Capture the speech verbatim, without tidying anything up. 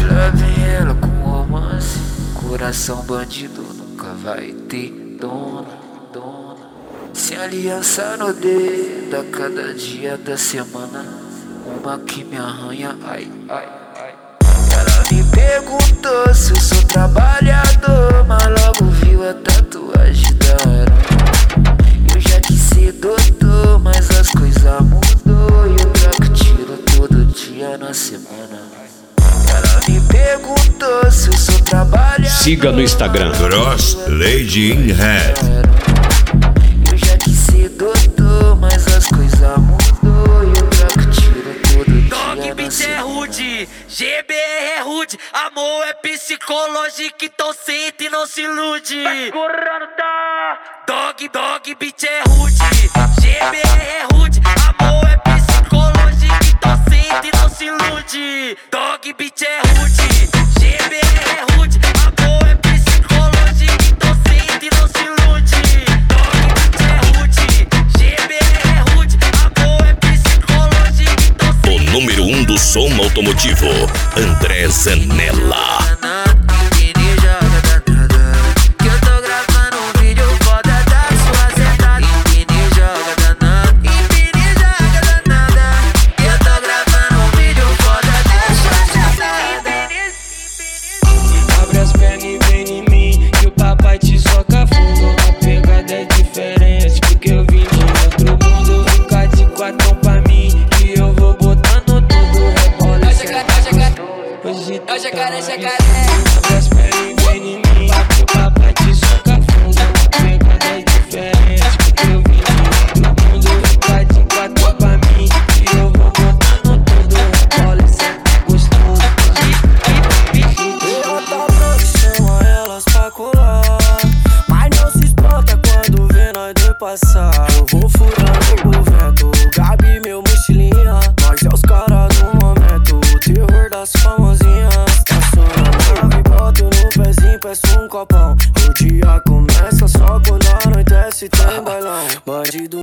Lá vem ela com romance. Coração bandido nunca vai ter dona, dona. Sem aliança no dedo, a cada dia da semana uma que me arranha, ai, ai, ai. Ela me perguntou se eu sou trabalhador, mas logo viu a tatuagem da aranha. Eu já quis ser doutor, mas as coisas mudou e eu troco tiro todo dia na semana. Ela me perguntou se eu sou trabalhador. Siga no Instagram Gross Lady in Red. Eu já quis ser doutor, mas as coisas mudou e eu troco tiro todo dia Dog na Beat é rude, G B R é rude. Amor é psicológico, então senta e não se ilude. Vai correndo, tá? Dog, dog Beat é rude, G B R é rude. Amor é psicológico, então senta e não se ilude. Dog Beat é rude, G B R é rude. Amor é psicológico, então senta e não se ilude. Dog Beat é rude, G B R é rude. Amor é psicológico, então senta. O número um do som automotivo, André Zanella. Abre as pernas e vem em mim, que o papai te soca fundo. A pegada é diferente, porque eu vim de outro mundo. Fica de quatro pra mim, que eu vou botando tudo. Rebola, hoje tá É o jacaré, jacaré. Abre as pernas